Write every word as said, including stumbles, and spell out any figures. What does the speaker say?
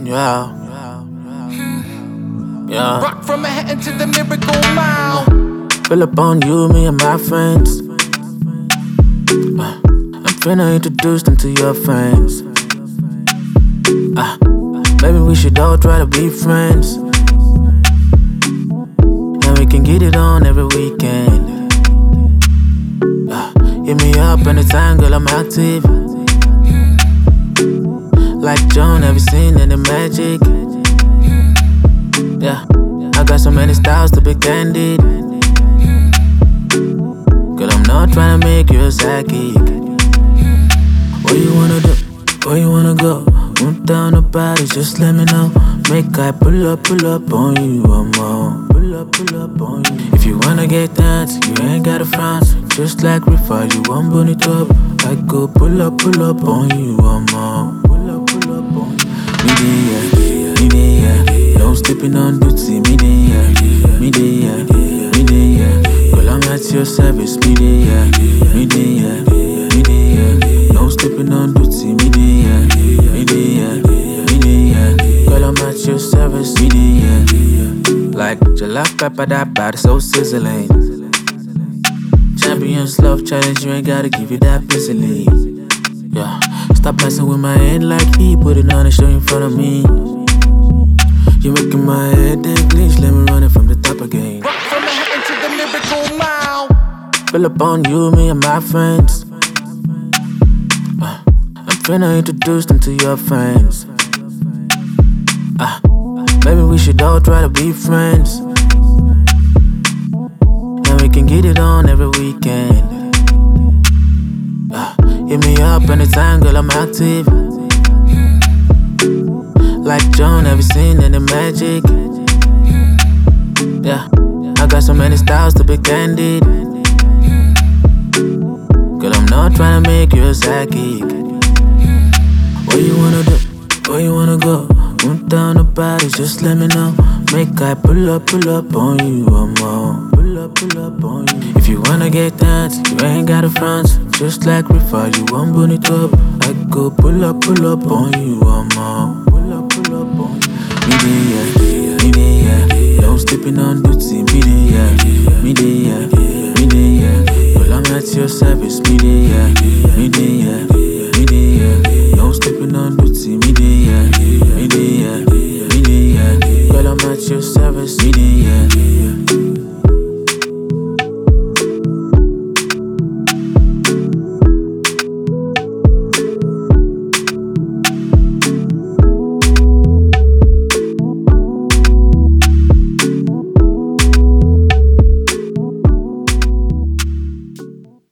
Yeah, yeah. Rock from Manhattan to the Miracle Mile. Fill up on you, me and my friends. Uh, I'm finna introduce them to your friends. Uh, maybe we should all try to be friends. And we can get it on every weekend. Uh, hit me up anytime, girl, I'm active. Like Joan, have you seen any magic? Yeah, I got so many styles to be candid. Girl, I'm not tryna make you a psychic. What you wanna do? Where you wanna go? Move down the body, just let me know. Make I pull up, pull up on you, I'm on. Pull up, pull up on you. If you wanna get dance, you ain't gotta front. Just like Rifa, you want bonnet up. I go pull up, pull up on you, I'm on. Pull up, pull up on you. Me there, me there. No sleeping on duty, me there, me there, me there. Girl, I'm at your service, me there, me there, me there. No sleeping on duty, me there, me there, me there. Girl, I'm at your service, me there. Like jollof pepper, that body so sizzling. Champions love challenge, you ain't gotta give it that busily. Yeah, stop messing with my head like he put it on a show in front of me. You making my head dead glitch, let me run it from the top again. Rock from Manhattan to the Miracle Mile. Fill up on you, me and my friends. Uh, I'm finna introduce them to your friends. Uh, maybe we should all try to be friends. And we can get it on every weekend. Uh, hit me up anytime, girl, I'm active. Like Joan, have you seen any magic? Yeah, I got so many styles to be candid. Girl, I'm not tryna make you a psychic. What you wanna do? Where you wanna go? Move down the body, just let me know. Make I pull up, pull up on you, I'm on. Pull up, pull up on you. If you wanna get dance, you ain't gotta front. Just like Rifa, you want bonnet up. I go pull up, pull up on you, I'm on. Pull up, pull up on you. Me there, me there. No sleeping on duty, me there, me there, me there. Well, I'm at your service, me there, me there.